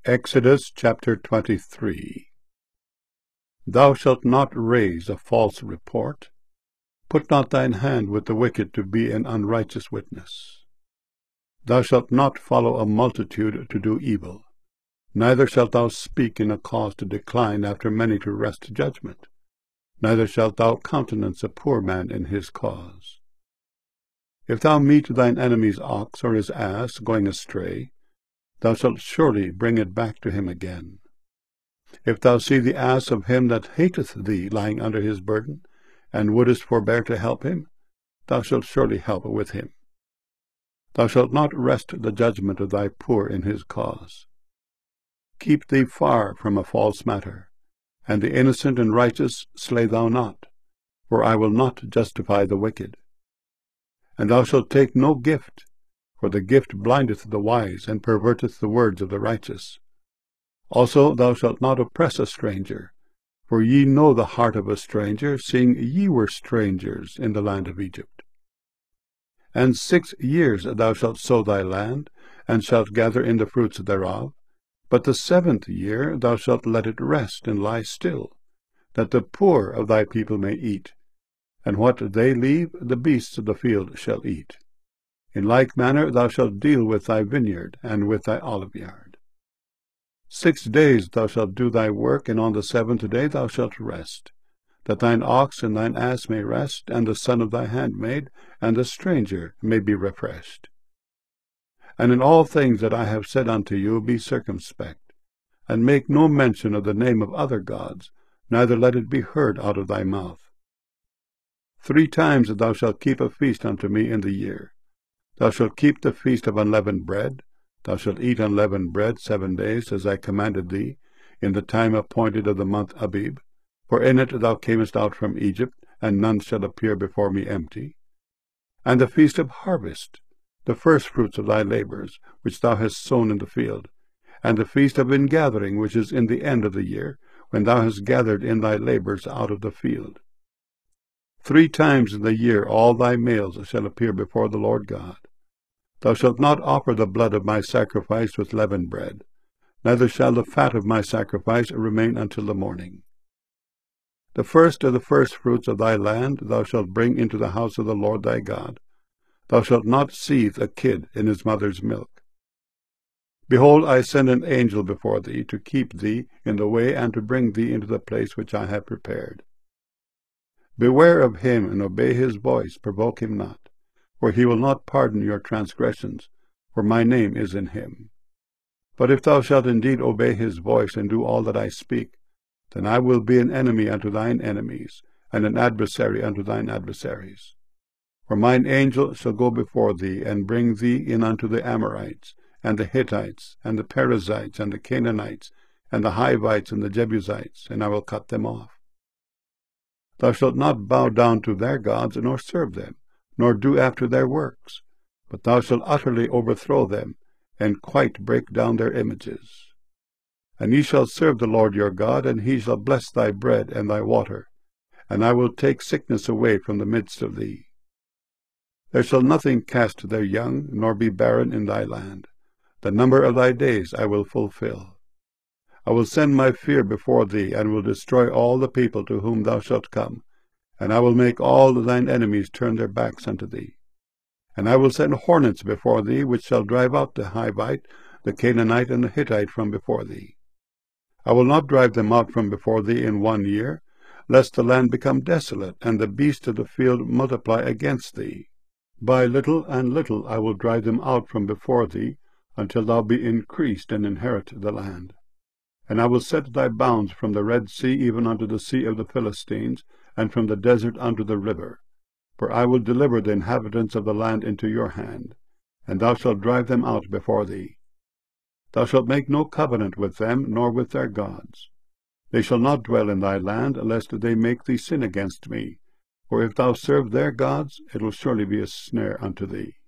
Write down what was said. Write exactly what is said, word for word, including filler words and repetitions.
Exodus chapter twenty-three. Thou shalt not raise a false report. Put not thine hand with the wicked to be an unrighteous witness. Thou shalt not follow a multitude to do evil, neither shalt thou speak in a cause to decline after many to wrest judgment, neither shalt thou countenance a poor man in his cause. If thou meet thine enemy's ox or his ass going astray, thou shalt surely bring it back to him again. If thou see the ass of him that hateth thee lying under his burden, and wouldest forbear to help him, thou shalt surely help with him. Thou shalt not wrest the judgment of thy poor in his cause. Keep thee far from a false matter, and the innocent and righteous slay thou not, for I will not justify the wicked. And thou shalt take no gift, for the gift blindeth the wise, and perverteth the words of the righteous. Also thou shalt not oppress a stranger, for ye know the heart of a stranger, seeing ye were strangers in the land of Egypt. And six years thou shalt sow thy land, and shalt gather in the fruits thereof. But the seventh year thou shalt let it rest and lie still, that the poor of thy people may eat, and what they leave the beasts of the field shall eat. In like manner thou shalt deal with thy vineyard and with thy oliveyard. Six days thou shalt do thy work, and on the seventh day thou shalt rest, that thine ox and thine ass may rest, and the son of thy handmaid, and the stranger may be refreshed. And in all things that I have said unto you be circumspect, and make no mention of the name of other gods, neither let it be heard out of thy mouth. Three times thou shalt keep a feast unto me in the year. Thou shalt keep the feast of unleavened bread. Thou shalt eat unleavened bread seven days, as I commanded thee, in the time appointed of the month Abib. For in it thou camest out from Egypt, and none shall appear before me empty. And the feast of harvest, the firstfruits of thy labors, which thou hast sown in the field, and the feast of ingathering, which is in the end of the year, when thou hast gathered in thy labors out of the field. Three times in the year all thy males shall appear before the Lord God. Thou shalt not offer the blood of my sacrifice with leavened bread, neither shall the fat of my sacrifice remain until the morning. The first of the firstfruits of thy land thou shalt bring into the house of the Lord thy God. Thou shalt not seethe a kid in his mother's milk. Behold, I send an angel before thee, to keep thee in the way, and to bring thee into the place which I have prepared. Beware of him, and obey his voice, provoke him not, for he will not pardon your transgressions, for my name is in him. But if thou shalt indeed obey his voice, and do all that I speak, then I will be an enemy unto thine enemies, and an adversary unto thine adversaries. For mine angel shall go before thee, and bring thee in unto the Amorites, and the Hittites, and the Perizzites, and the Canaanites, and the Hivites, and the Jebusites, and I will cut them off. Thou shalt not bow down to their gods, nor serve them, nor do after their works, but thou shalt utterly overthrow them, and quite break down their images. And ye shall serve the Lord your God, and he shall bless thy bread and thy water, and I will take sickness away from the midst of thee. There shall nothing cast their young, nor be barren in thy land. The number of thy days I will fulfill. I will send my fear before thee, and will destroy all the people to whom thou shalt come, and I will make all thine enemies turn their backs unto thee. And I will send hornets before thee, which shall drive out the Hivite, the Canaanite, and the Hittite from before thee. I will not drive them out from before thee in one year, lest the land become desolate, and the beasts of the field multiply against thee. By little and little I will drive them out from before thee, until thou be increased and inherit the land. And I will set thy bounds from the Red Sea even unto the sea of the Philistines, and from the desert unto the river. For I will deliver the inhabitants of the land into your hand, and thou shalt drive them out before thee. Thou shalt make no covenant with them, nor with their gods. They shall not dwell in thy land, lest they make thee sin against me. For if thou serve their gods, it will surely be a snare unto thee.